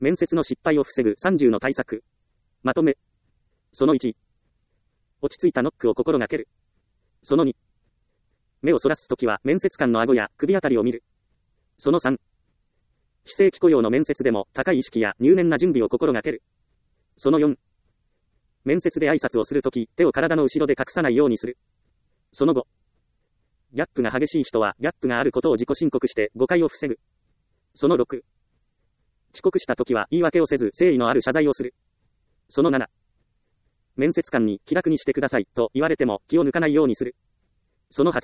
面接の失敗を防ぐ30の対策。まとめ。その1。落ち着いたノックを心がける。その2。目をそらすときは面接官の顎や首あたりを見る。その3。非正規雇用の面接でも高い意識や入念な準備を心がける。その4。面接で挨拶をするとき、手を体の後ろで隠さないようにする。その5。ギャップが激しい人はギャップがあることを自己申告して誤解を防ぐ。その6。遅刻したときは言い訳をせず誠意のある謝罪をする。その7。面接官に気楽にしてくださいと言われても気を抜かないようにする。その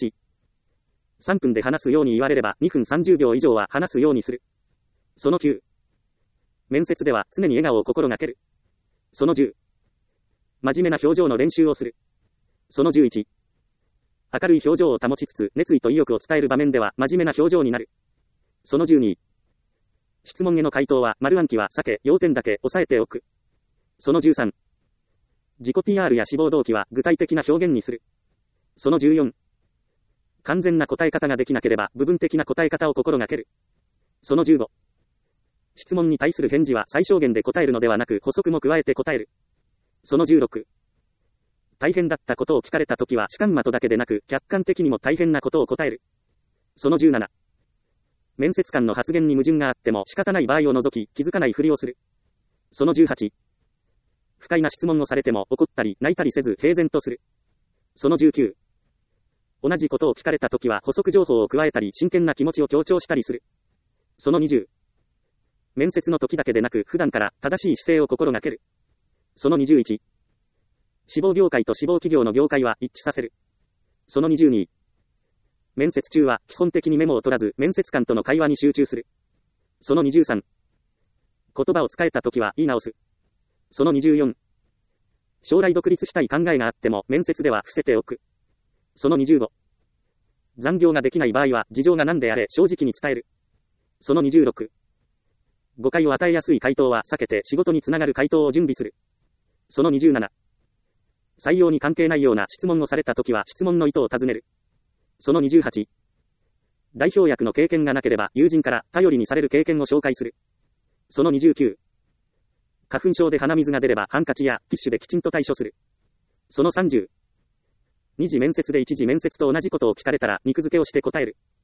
8。3分で話すように言われれば2分30秒以上は話すようにする。その9。面接では常に笑顔を心がける。その10。真面目な表情の練習をする。その11。明るい表情を保ちつつ熱意と意欲を伝える場面では真面目な表情になる。その12。質問への回答は丸暗記は避け、要点だけ押さえておく。その13。自己 PR や志望動機は具体的な表現にする。その14。完全な答え方ができなければ部分的な答え方を心がける。その15。質問に対する返事は最小限で答えるのではなく補足も加えて答える。その16。大変だったことを聞かれたときは主観的だけでなく客観的にも大変なことを答える。その17。面接官の発言に矛盾があっても仕方ない場合を除き気づかないふりをする。その18。不快な質問をされても怒ったり泣いたりせず平然とする。その19。同じことを聞かれたときは補足情報を加えたり真剣な気持ちを強調したりする。その20。面接の時だけでなく普段から正しい姿勢を心がける。その21。志望業界と志望企業の業界は一致させる。その22。面接中は基本的にメモを取らず面接官との会話に集中する。その23。言葉を使えたときは言い直す。その24。将来独立したい考えがあっても面接では伏せておく。その25。残業ができない場合は事情が何であれ正直に伝える。その26。誤解を与えやすい回答は避けて仕事につながる回答を準備する。その27。採用に関係ないような質問をされたときは質問の意図を尋ねる。その28。代表役の経験がなければ友人から頼りにされる経験を紹介する。その29。花粉症で鼻水が出ればハンカチやティッシュできちんと対処する。その30。二次面接で一次面接と同じことを聞かれたら肉付けをして答える。